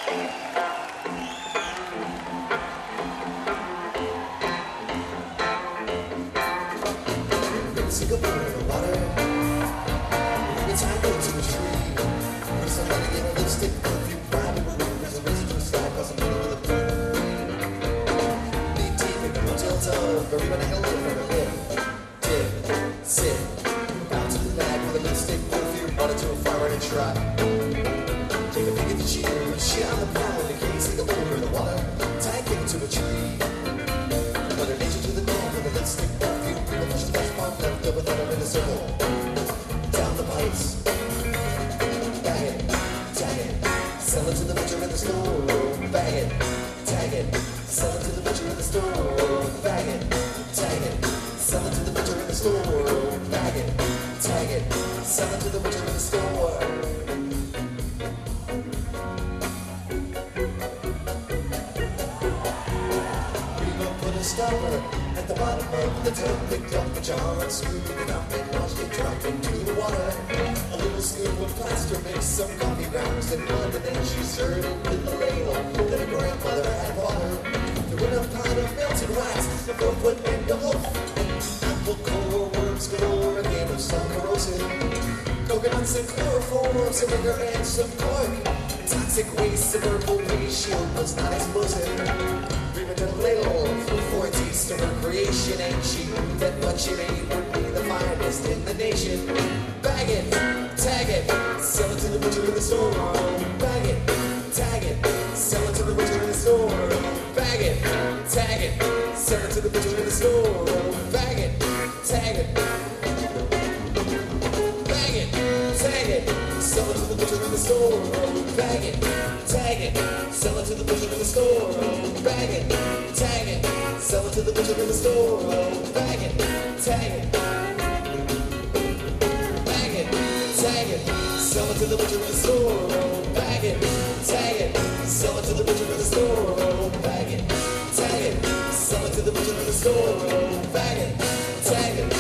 Sing a bird in the water. Every time I go to a tree, there's somebody in a lipstick, perfume, private room. There's a residue slide across the middle of the pool. Deep deep in the hotel tub, everybody can live for a bit. Dip, sit, bound to the bag with a lipstick, perfume, brought it to a fire and a try. Take a peek at the cheer, shit on the pound, the case, sing a bird in the water. Tag it to a tree. Mother nature to the dawn with a lipstick, perfume, people push the splash bomb left over that in a circle. Down the pipes. Bag it, tag it, sell it to the butcher in the store. Bag it, tag it, sell it to the butcher in the store. Bag it, tag it, sell it to the butcher in the store. Bag it, tag it, sell it to the butcher in the store. Stopper at the bottom of the tub, picked up the jar and screwed it up and watched it drop into the water. A little scoop of plaster mixed some coffee grounds and mud, and then she stirred it with the ladle that her grandmother had water. Threw in a pot of melted wax, a 4-foot and a hoof, apple core, worms galore, a game of some corrosive, coconuts and chloroform, some vinegar and some cork. Toxic waste, of her face shield was not explosive. To the ladle for a taste of her creation, and she knew that what she made would be the finest in the nation. Bag it, tag it, sell it to the butcher in the store. Bag it, tag it, sell it to the butcher in the store. Bag it, tag it, sell it to the butcher in the store. Bag it, tag it, bag it, tag it, sell it to the butcher in the store. Bag it, tag it, sell it to the butcher in the store. Bag it, tag it, sell it to the butcher in the store. Bag it, tag it, bag it, tag it, sell it to the butcher in the store. Bag it, tag it, sell it to the butcher in the store. Bag it, tag it, sell it to the butcher in the store. Bag it, tag it.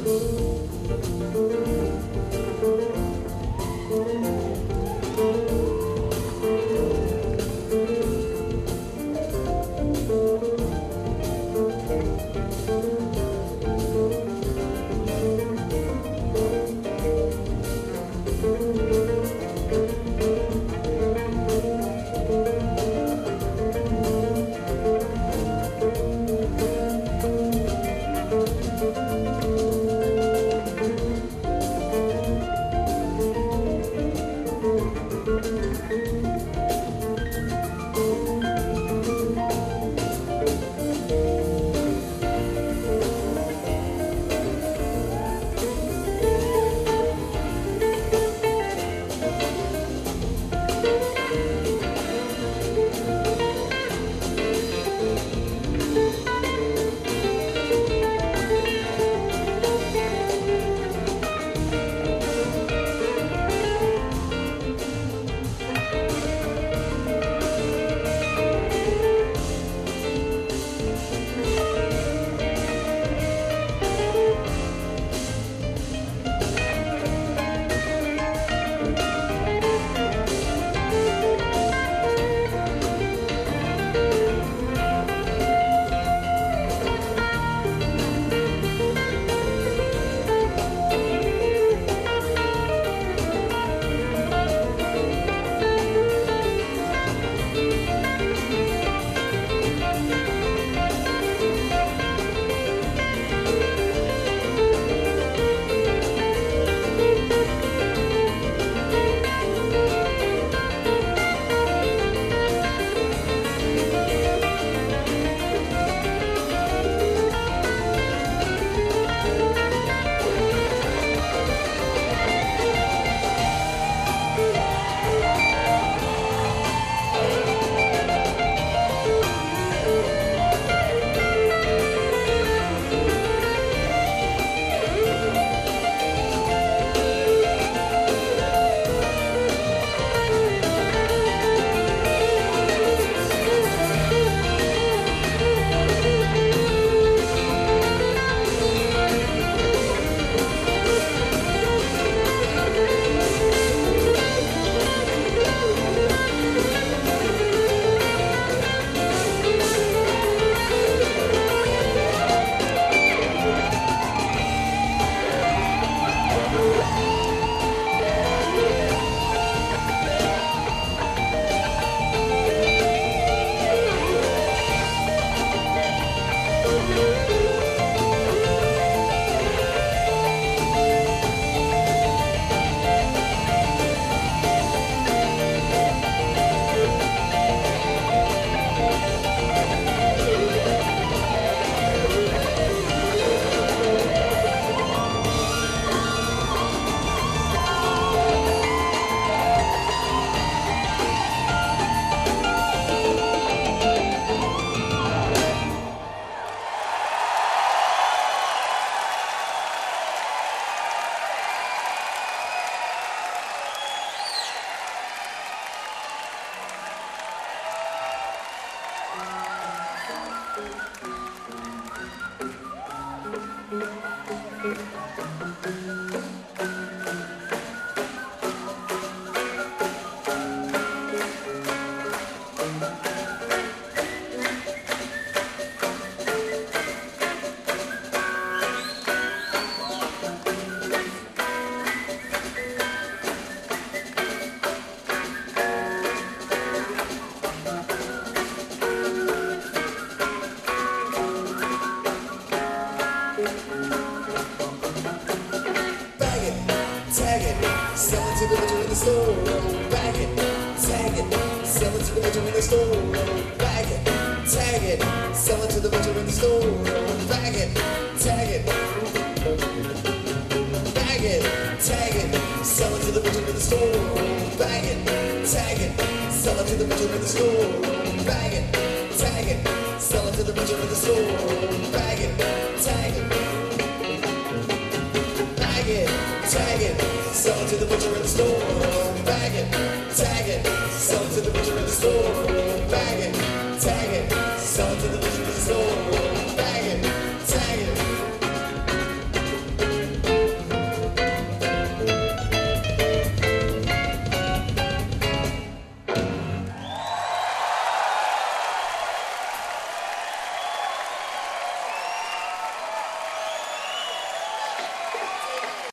Bag it, tag it, sell it to the butcher in the store. Bag it,